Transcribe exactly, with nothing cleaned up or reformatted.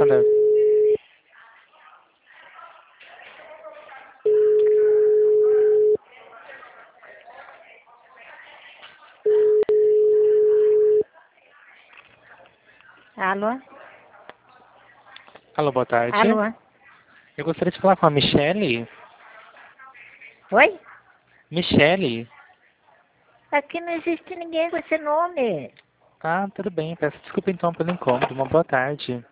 Cadê? Alô? Alô, boa tarde. Alô? Eu gostaria de falar com a Michele. Oi? Michele? Aqui não existe ninguém com esse nome. Ah, tudo bem. Peço desculpa então pelo incômodo. Uma boa tarde.